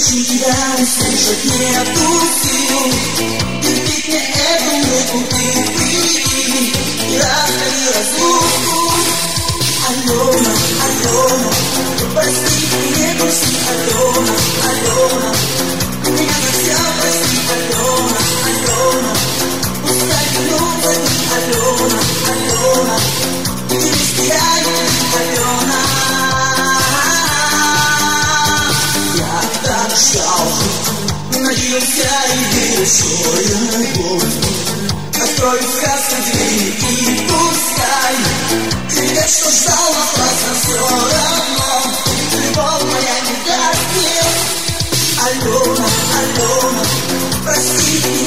Очень тебя услышать нету сил. Терпеть мне эту муку ты прими и раскали разлуку. Алена, Алена, прости, не грусти, Алена, Алена, меня нельзя прости, Алена, Алена, пускай вернутся дни, Алена, Алена, и без тебя Алена. Я так ждал, надеялся и верил, что я любовь. Открою сказку двери и пускай тебе, что ждал, напрасно все равно. Любовь моя не даст мне. Алена, Алена, прости.